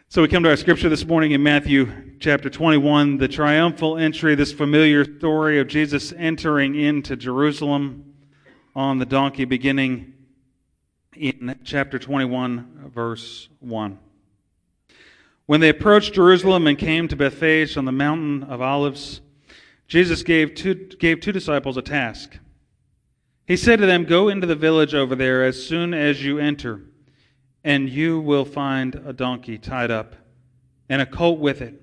So we come to our scripture this morning in Matthew chapter 21, the triumphal entry, this familiar story of Jesus entering into Jerusalem on the donkey, beginning in chapter 21, verse 1. When they approached Jerusalem and came to Bethphage on the mountain of Olives, Jesus gave two disciples a task. He said to them, "Go into the village over there as soon as you enter, and you will find a donkey tied up, and a colt with it.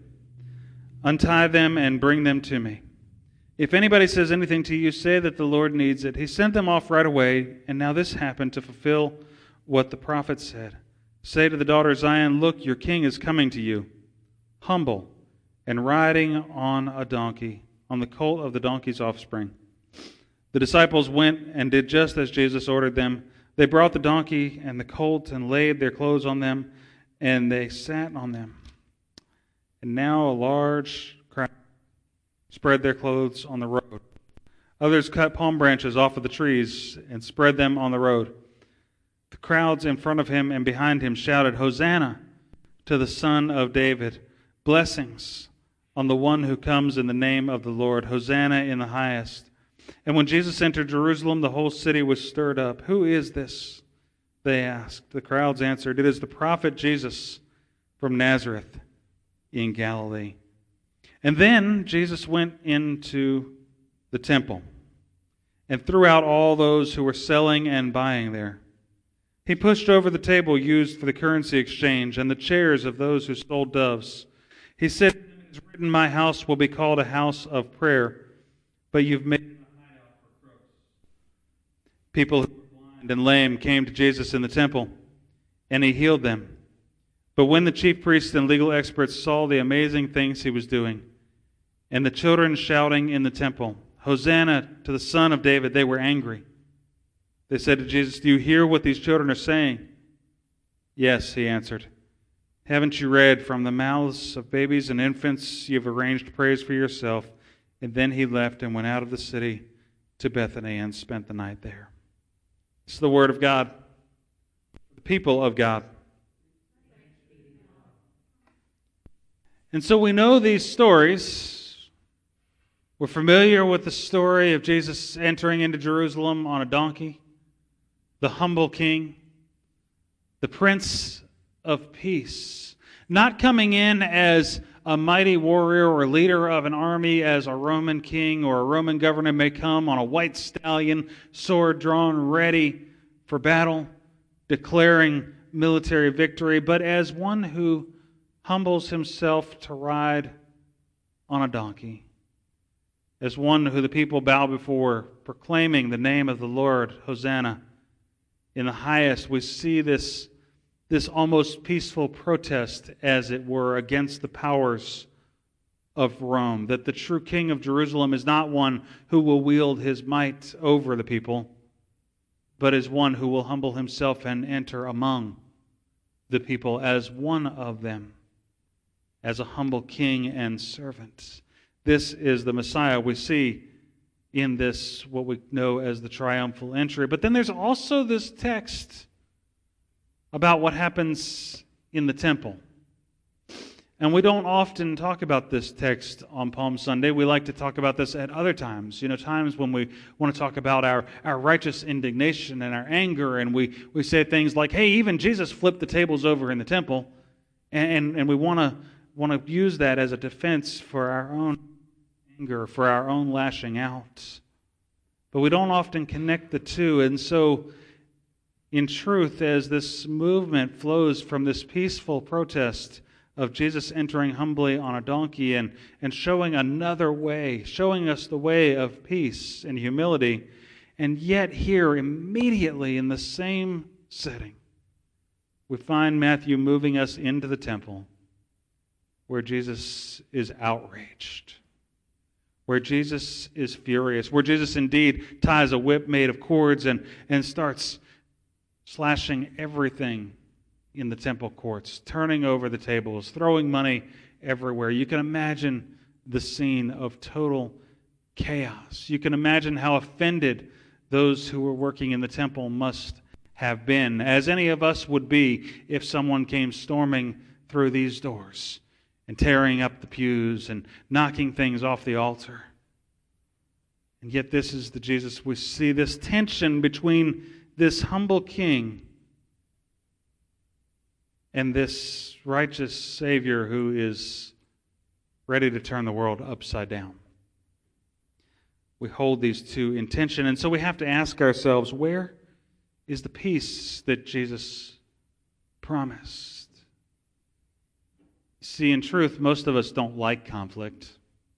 Untie them and bring them to me. If anybody says anything to you, say that the Lord needs it." He sent them off right away, and now this happened to fulfill what the prophet said. "Say to the daughter of Zion, look, your king is coming to you, humble and riding on a donkey, on the colt of the donkey's offspring." The disciples went and did just as Jesus ordered them. They brought the donkey and the colt and laid their clothes on them, and they sat on them. And now a large crowd spread their clothes on the road. Others cut palm branches off of the trees and spread them on the road. The crowds in front of him and behind him shouted, "Hosanna to the Son of David! Blessings on the one who comes in the name of the Lord! Hosanna in the highest!" And when Jesus entered Jerusalem, the whole city was stirred up. "Who is this?" they asked. The crowds answered, "It is the prophet Jesus from Nazareth in Galilee." And then Jesus went into the temple and threw out all those who were selling and buying there. He pushed over the table used for the currency exchange and the chairs of those who sold doves. He said, "It is written, my house will be called a house of prayer, but you've made it a hideout for crows." People who were blind and lame came to Jesus in the temple, and he healed them. But when the chief priests and legal experts saw the amazing things he was doing, and the children shouting in the temple, "Hosanna to the Son of David," they were angry. They said to Jesus, "Do you hear what these children are saying?" "Yes," he answered. "Haven't you read, from the mouths of babies and infants you have arranged praise for yourself?" And then he left and went out of the city to Bethany and spent the night there. This is the word of God, the people of God. And so we know these stories. We're familiar with the story of Jesus entering into Jerusalem on a donkey, the humble king, the Prince of Peace, not coming in as a mighty warrior or leader of an army as a Roman king or a Roman governor may come on a white stallion, sword drawn, ready for battle, declaring military victory, but as one who humbles himself to ride on a donkey, as one who the people bow before, proclaiming the name of the Lord, Hosanna in the highest. We see this almost peaceful protest, as it were, against the powers of Rome, that the true king of Jerusalem is not one who will wield his might over the people, but is one who will humble himself and enter among the people as one of them, as a humble king and servant. This is the Messiah we see in this, what we know as the triumphal entry. But then there's also this text about what happens in the temple. And we don't often talk about this text on Palm Sunday. We like to talk about this at other times. Times when we want to talk about our righteous indignation and our anger, and we say things like, hey, even Jesus flipped the tables over in the temple, and we want to use that as a defense for our own anger, for our own lashing out. But we don't often connect the two, and so in truth, as this movement flows from this peaceful protest of Jesus entering humbly on a donkey and showing another way, showing us the way of peace and humility, and yet here, immediately in the same setting, we find Matthew moving us into the temple where Jesus is outraged, where Jesus is furious, where Jesus indeed ties a whip made of cords and starts slashing everything in the temple courts, turning over the tables, throwing money everywhere. You can imagine the scene of total chaos. You can imagine how offended those who were working in the temple must have been, as any of us would be if someone came storming through these doors and tearing up the pews and knocking things off the altar. And yet this is the Jesus we see, this tension between this humble king and this righteous Savior who is ready to turn the world upside down. We hold these two in tension, and so we have to ask ourselves, where is the peace that Jesus promised? See, in truth, most of us don't like conflict.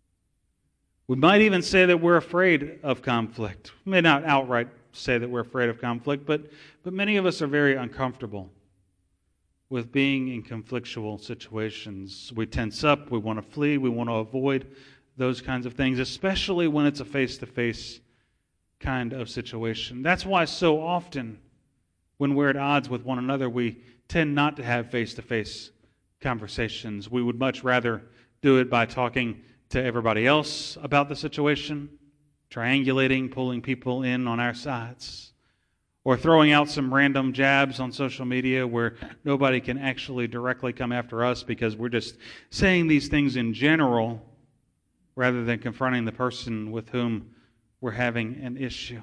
We might even say that we're afraid of conflict. We may not outright say that we're afraid of conflict, but many of us are very uncomfortable with being in conflictual situations. We tense up, we want to flee, we want to avoid those kinds of things, especially when it's a face-to-face kind of situation. That's why so often when we're at odds with one another, we tend not to have face-to-face conversations. We would much rather do it by talking to everybody else about the situation, triangulating, pulling people in on our sides, or throwing out some random jabs on social media where nobody can actually directly come after us because we're just saying these things in general rather than confronting the person with whom we're having an issue.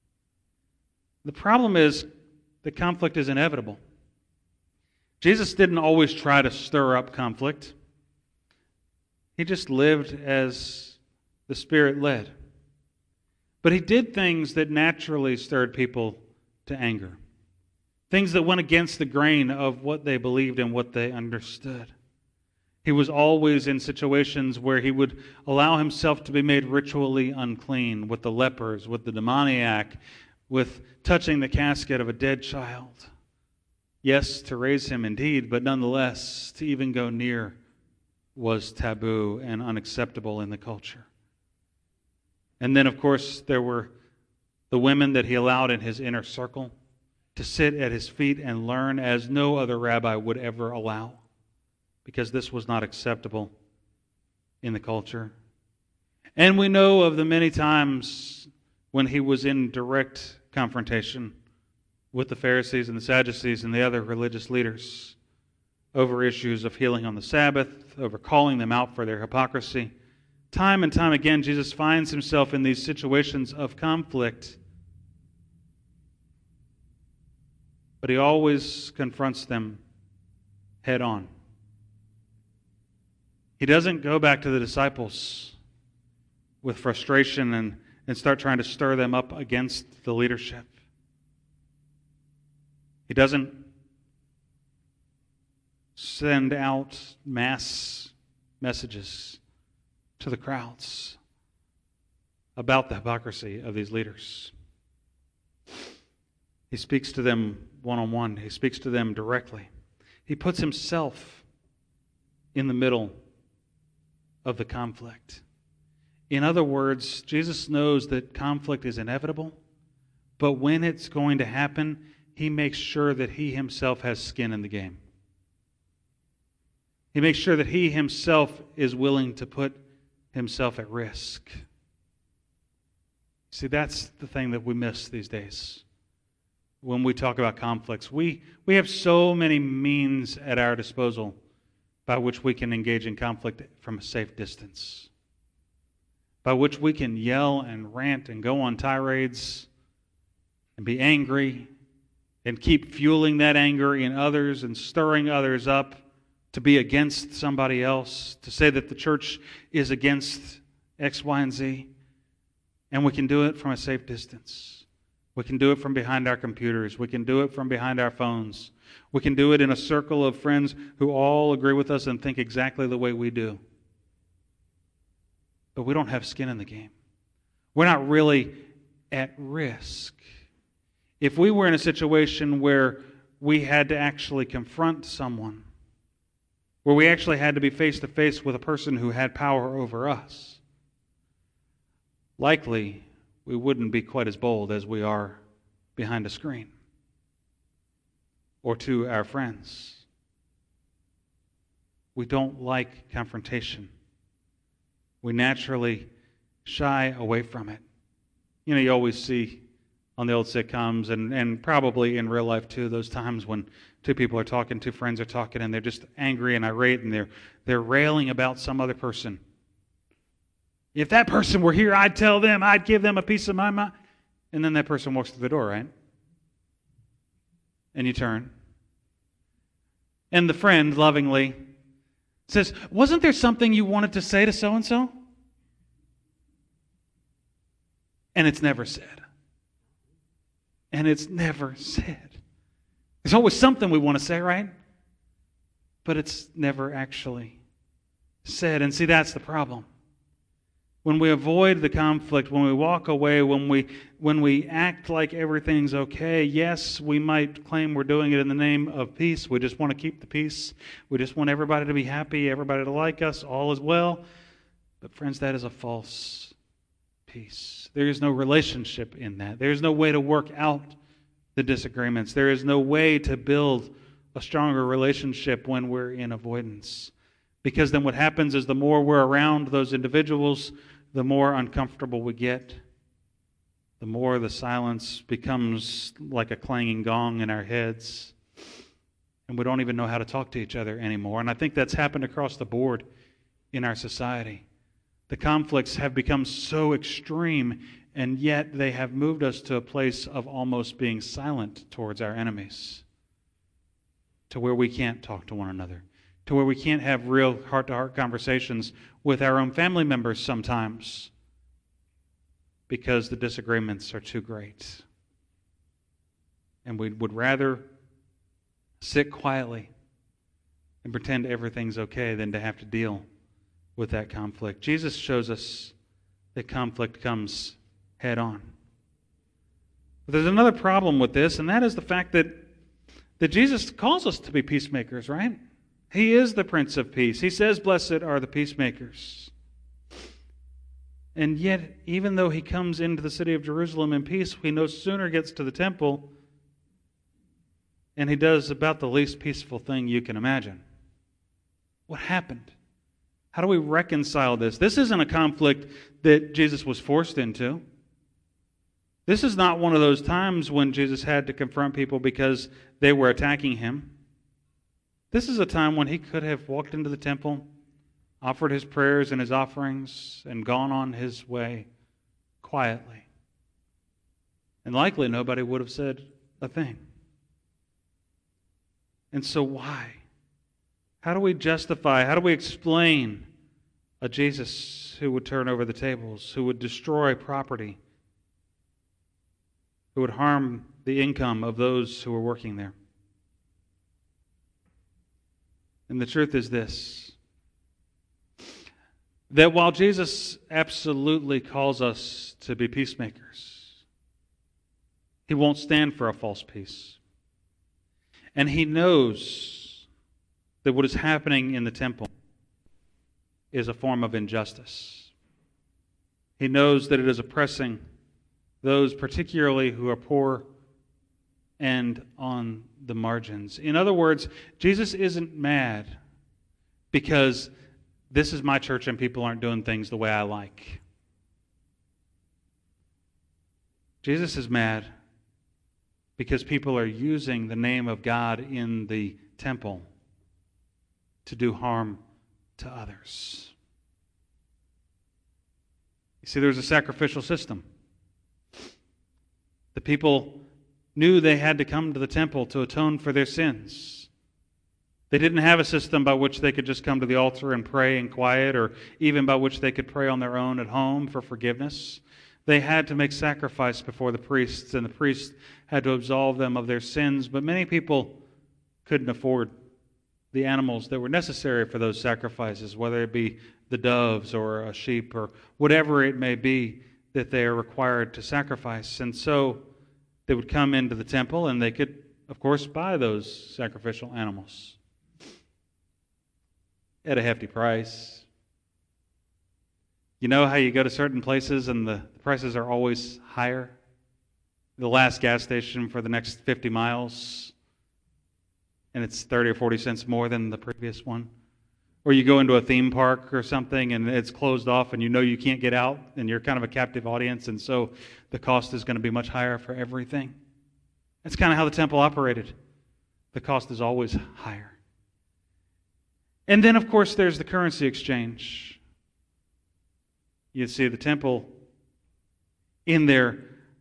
The problem is that conflict is inevitable. Jesus didn't always try to stir up conflict. He just lived as the Spirit led. But he did things that naturally stirred people to anger. Things that went against the grain of what they believed and what they understood. He was always in situations where he would allow himself to be made ritually unclean with the lepers, with the demoniac, with touching the casket of a dead child. Yes, to raise him indeed, but nonetheless, to even go near was taboo and unacceptable in the culture. And then, of course, there were the women that he allowed in his inner circle to sit at his feet and learn as no other rabbi would ever allow, because this was not acceptable in the culture. And we know of the many times when he was in direct confrontation with the Pharisees and the Sadducees and the other religious leaders over issues of healing on the Sabbath, over calling them out for their hypocrisy. Time and time again, Jesus finds himself in these situations of conflict, but he always confronts them head on. He doesn't go back to the disciples with frustration and start trying to stir them up against the leadership. He doesn't send out mass messages to the crowds about the hypocrisy of these leaders. He speaks to them one-on-one. He speaks to them directly. He puts himself in the middle of the conflict. In other words, Jesus knows that conflict is inevitable, but when it's going to happen, he makes sure that he himself has skin in the game. He makes sure that he himself is willing to put himself at risk. See, that's the thing that we miss these days. When we talk about conflicts, we have so many means at our disposal by which we can engage in conflict from a safe distance, by which we can yell and rant and go on tirades and be angry and keep fueling that anger in others and stirring others up to be against somebody else, to say that the church is against X, Y, and Z. And we can do it from a safe distance. We can do it from behind our computers. We can do it from behind our phones. We can do it in a circle of friends who all agree with us and think exactly the way we do. But we don't have skin in the game. We're not really at risk. If we were in a situation where we had to actually confront someone, where we actually had to be face-to-face with a person who had power over us, likely we wouldn't be quite as bold as we are behind a screen or to our friends. We don't like confrontation. We naturally shy away from it. You know, you always see on the old sitcoms, and probably in real life too, those times when two people are talking, two friends are talking, and they're just angry and irate, and they're railing about some other person. If that person were here, I'd tell them, I'd give them a piece of my mind. And then that person walks through the door, right? And you turn. And the friend lovingly says, wasn't there something you wanted to say to so-and-so? And it's never said. And it's never said. There's always something we want to say, right? But it's never actually said. And see, that's the problem. When we avoid the conflict, when we walk away, when we act like everything's okay, yes, we might claim we're doing it in the name of peace. We just want to keep the peace. We just want everybody to be happy, everybody to like us, all is well. But friends, that is a false peace. There is no relationship in that. There is no way to work out the disagreements. There is no way to build a stronger relationship when we're in avoidance. Because then what happens is the more we're around those individuals, the more uncomfortable we get, the more the silence becomes like a clanging gong in our heads, and we don't even know how to talk to each other anymore. And I think that's happened across the board in our society. The conflicts have become so extreme, and yet they have moved us to a place of almost being silent towards our enemies, to where we can't talk to one another, to where we can't have real heart-to-heart conversations with our own family members sometimes because the disagreements are too great. And we would rather sit quietly and pretend everything's okay than to have to deal with that conflict. Jesus shows us that conflict comes head on. But there's another problem with this, and that is the fact that Jesus calls us to be peacemakers, right? He is the Prince of Peace. He says, blessed are the peacemakers. And yet, even though he comes into the city of Jerusalem in peace, he no sooner gets to the temple, and he does about the least peaceful thing you can imagine. What happened? How do we reconcile this? This isn't a conflict that Jesus was forced into. This is not one of those times when Jesus had to confront people because they were attacking him. This is a time when he could have walked into the temple, offered his prayers and his offerings, and gone on his way quietly. And likely nobody would have said a thing. And so why? How do we justify, how do we explain a Jesus who would turn over the tables, who would destroy property, who would harm the income of those who were working there? And the truth is this, that while Jesus absolutely calls us to be peacemakers, he won't stand for a false peace. And he knows that what is happening in the temple is a form of injustice. He knows that it is oppressing those particularly who are poor and on the margins. In other words, Jesus isn't mad because this is my church and people aren't doing things the way I like. Jesus is mad because people are using the name of God in the temple to do harm to others. You see, there's a sacrificial system. The people knew they had to come to the temple to atone for their sins. They didn't have a system by which they could just come to the altar and pray in quiet, or even by which they could pray on their own at home for forgiveness. They had to make sacrifice before the priests, and the priests had to absolve them of their sins. But many people couldn't afford the animals that were necessary for those sacrifices, whether it be the doves or a sheep or whatever it may be that they are required to sacrifice. And so they would come into the temple and they could, of course, buy those sacrificial animals at a hefty price. You know how you go to certain places and the prices are always higher? The last gas station for the next 50 miles, and it's 30 or 40 cents more than the previous one. Or you go into a theme park or something and it's closed off and you know you can't get out and you're kind of a captive audience, and so the cost is going to be much higher for everything. That's kind of how the temple operated. The cost is always higher. And then, of course, there's the currency exchange. You see, the temple, in their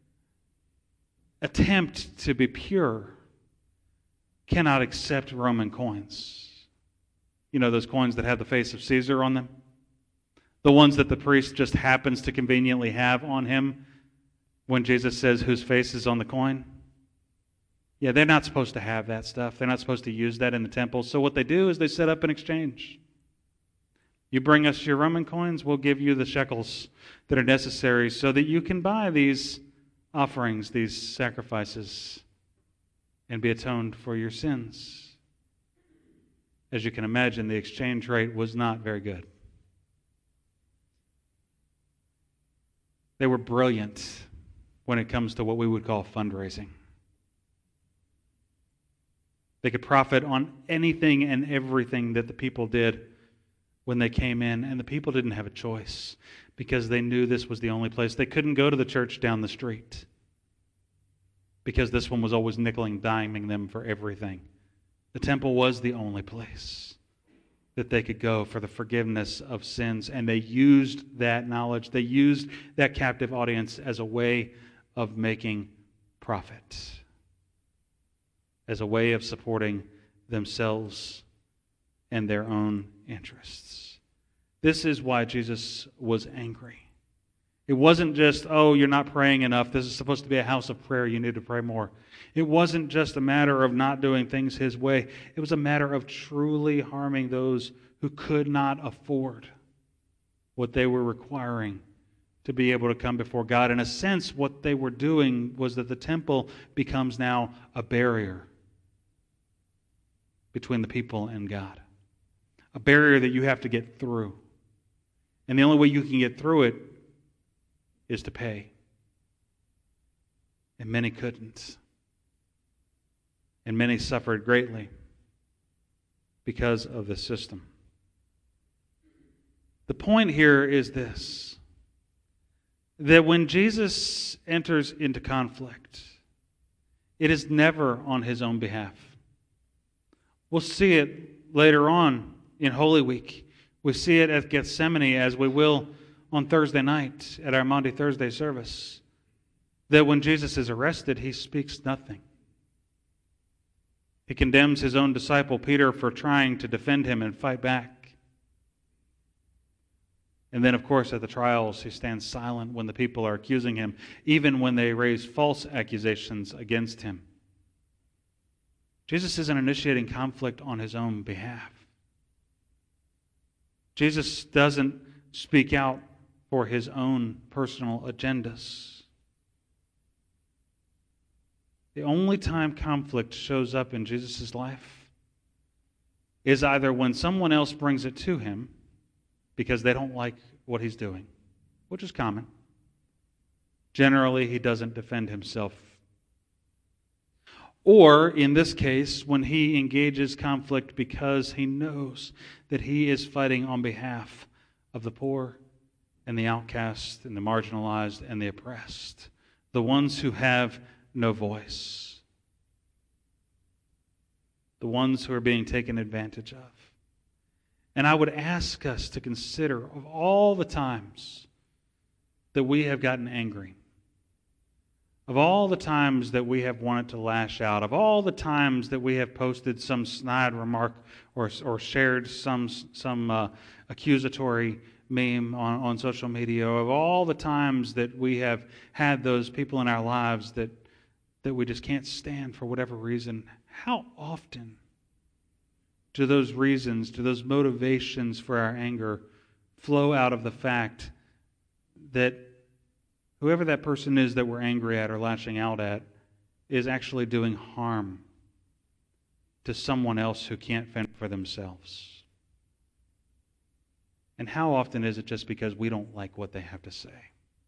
attempt to be pure, cannot accept Roman coins. You know, those coins that have the face of Caesar on them? The ones that the priest just happens to conveniently have on him when Jesus says, "Whose face is on the coin?" Yeah, they're not supposed to have that stuff. They're not supposed to use that in the temple. So what they do is they set up an exchange. You bring us your Roman coins, we'll give you the shekels that are necessary so that you can buy these offerings, these sacrifices, and be atoned for your sins. As you can imagine, the exchange rate was not very good. They were brilliant when it comes to what we would call fundraising. They could profit on anything and everything that the people did when they came in, and the people didn't have a choice because they knew this was the only place. They couldn't go to the church down the street because this one was always nickel and diming them for everything. The temple was the only place that they could go for the forgiveness of sins, and they used that knowledge, they used that captive audience as a way of making profit, as a way of supporting themselves and their own interests. This is why Jesus was angry. It wasn't just, "Oh, you're not praying enough. This is supposed to be a house of prayer. You need to pray more." It wasn't just a matter of not doing things His way. It was a matter of truly harming those who could not afford what they were requiring to be able to come before God. In a sense, what they were doing was that the temple becomes now a barrier between the people and God. A barrier that you have to get through. And the only way you can get through it is to pay. And many couldn't. And many suffered greatly because of the system. The point here is this, that when Jesus enters into conflict, it is never on His own behalf. We'll see it later on in Holy Week. We see it at Gethsemane, as we will on Thursday night at our Maundy Thursday service, that when Jesus is arrested, He speaks nothing. He condemns His own disciple Peter for trying to defend Him and fight back. And then, of course, at the trials, He stands silent when the people are accusing Him, even when they raise false accusations against Him. Jesus isn't initiating conflict on His own behalf. Jesus doesn't speak out for His own personal agendas. The only time conflict shows up in Jesus' life is either when someone else brings it to Him because they don't like what He's doing, which is common. Generally, He doesn't defend Himself. Or, in this case, when He engages conflict because He knows that He is fighting on behalf of the poor and the outcast and the marginalized and the oppressed, the ones who have no voice, the ones who are being taken advantage of. And I would ask us to consider, of all the times that we have gotten angry, of all the times that we have wanted to lash out, of all the times that we have posted some snide remark or shared some accusatory meme on social media, of all the times that we have had those people in our lives that we just can't stand for whatever reason, how often do those reasons, do those motivations for our anger flow out of the fact that whoever that person is that we're angry at or lashing out at is actually doing harm to someone else who can't fend for themselves? And how often is it just because we don't like what they have to say?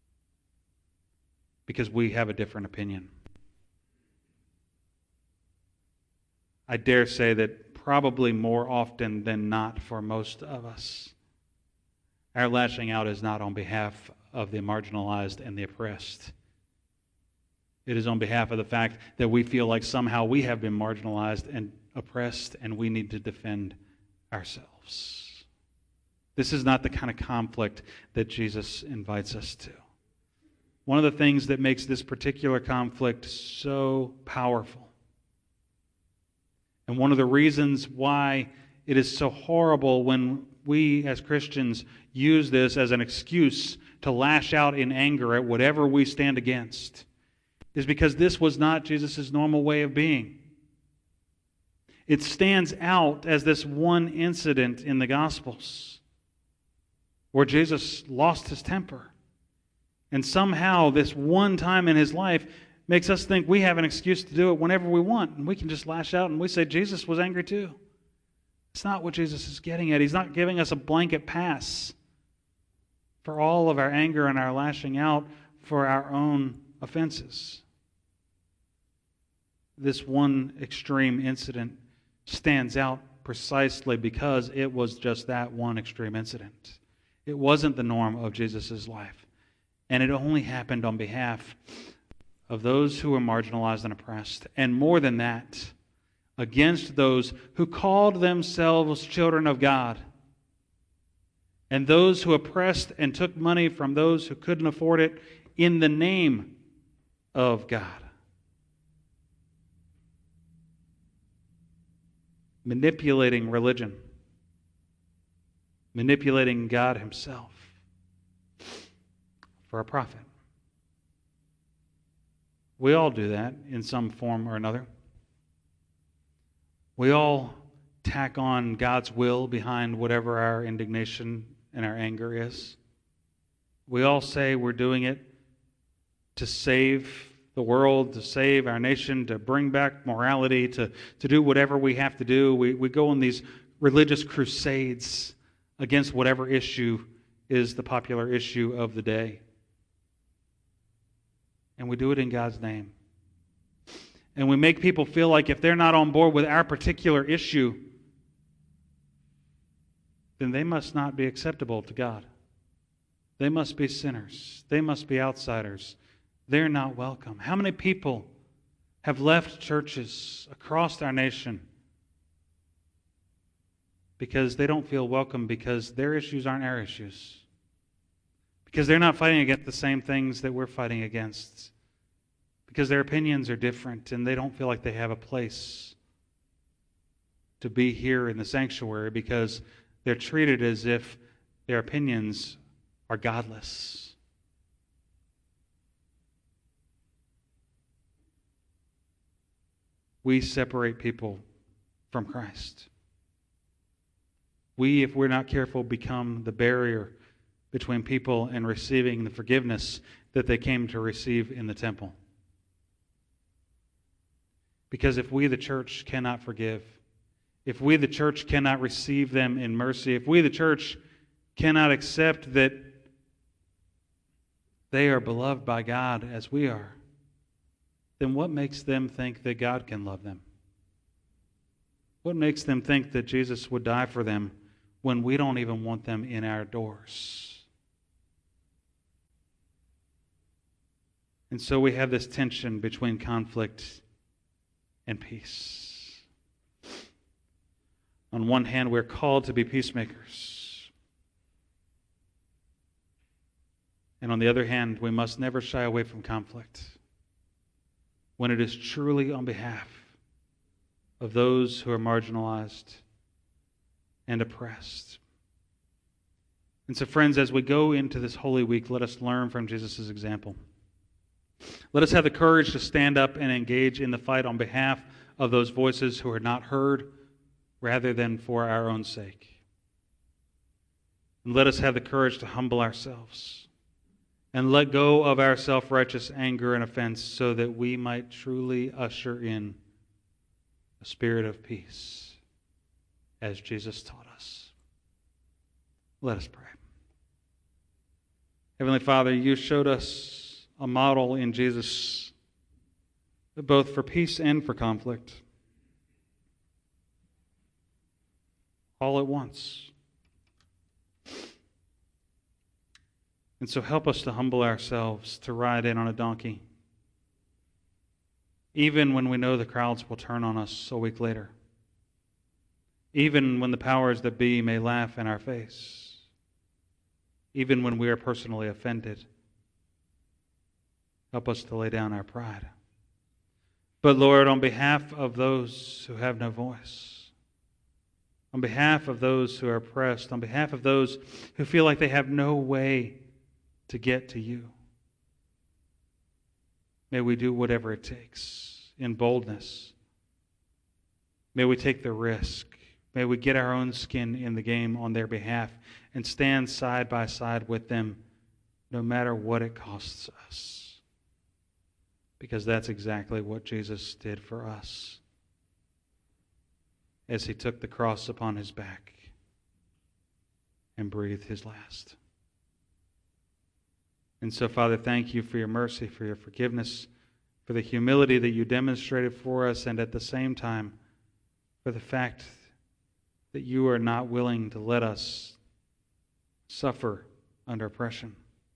Because we have a different opinion? I dare say that probably more often than not for most of us, our lashing out is not on behalf of the marginalized and the oppressed. It is on behalf of the fact that we feel like somehow we have been marginalized and oppressed and we need to defend ourselves. This is not the kind of conflict that Jesus invites us to. One of the things that makes this particular conflict so powerful, and one of the reasons why it is so horrible when we as Christians use this as an excuse to lash out in anger at whatever we stand against, is because this was not Jesus' normal way of being. It stands out as this one incident in the Gospels where Jesus lost his temper. And somehow this one time in his life makes us think we have an excuse to do it whenever we want. And we can just lash out and we say Jesus was angry too. It's not what Jesus is getting at. He's not giving us a blanket pass for all of our anger and our lashing out for our own offenses. This one extreme incident stands out precisely because it was just that one extreme incident. It wasn't the norm of Jesus' life. And it only happened on behalf of those who were marginalized and oppressed. And more than that, against those who called themselves children of God. And those who oppressed and took money from those who couldn't afford it in the name of God. Manipulating religion. Manipulating God himself for a profit. We all do that in some form or another. We all tack on God's will behind whatever our indignation and our anger is. We all say we're doing it to save the world, to save our nation, to bring back morality, to do whatever we have to do. We go on these religious crusades against whatever issue is the popular issue of the day. And we do it in God's name. And we make people feel like if they're not on board with our particular issue, then they must not be acceptable to God. They must be sinners. They must be outsiders. They're not welcome. How many people have left churches across our nation because they don't feel welcome because their issues aren't our issues? Because they're not fighting against the same things that we're fighting against. Because their opinions are different and they don't feel like they have a place to be here in the sanctuary because they're treated as if their opinions are godless. We separate people from Christ. We, if we're not careful, become the barrier between people and receiving the forgiveness that they came to receive in the temple. Because if we, the church, cannot forgive, if we, the church, cannot receive them in mercy, if we, the church, cannot accept that they are beloved by God as we are, then what makes them think that God can love them? What makes them think that Jesus would die for them when we don't even want them in our doors? And so we have this tension between conflict and peace. On one hand, we're called to be peacemakers. And on the other hand, we must never shy away from conflict when it is truly on behalf of those who are marginalized and oppressed. And so, friends, as we go into this Holy Week, let us learn from Jesus' example. Let us have the courage to stand up and engage in the fight on behalf of those voices who are not heard, rather than for our own sake. And let us have the courage to humble ourselves and let go of our self-righteous anger and offense so that we might truly usher in a spirit of peace as Jesus taught us. Let us pray. Heavenly Father, you showed us a model in Jesus, both for peace and for conflict. all at once. And so help us to humble ourselves to ride in on a donkey, even when we know the crowds will turn on us a week later, even when the powers that be may laugh in our face, even when we are personally offended. Help us to lay down our pride. But Lord, on behalf of those who have no voice, on behalf of those who are oppressed, on behalf of those who feel like they have no way to get to you, may we do whatever it takes in boldness. May we take the risk. May we get our own skin in the game on their behalf and stand side by side with them no matter what it costs us. Because that's exactly what Jesus did for us as he took the cross upon his back and breathed his last. And so, Father, thank you for your mercy, for your forgiveness, for the humility that you demonstrated for us, and at the same time, for the fact that you are not willing to let us suffer under oppression.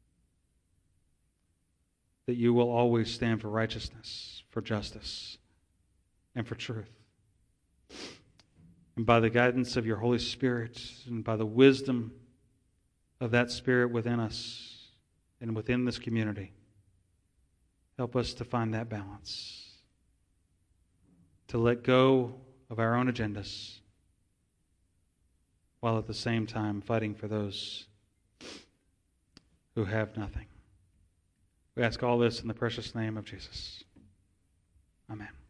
That you will always stand for righteousness, for justice, and for truth. And by the guidance of your Holy Spirit, and by the wisdom of that Spirit within us, and within this community, help us to find that balance, to let go of our own agendas, while at the same time fighting for those who have nothing. We ask all this in the precious name of Jesus. Amen.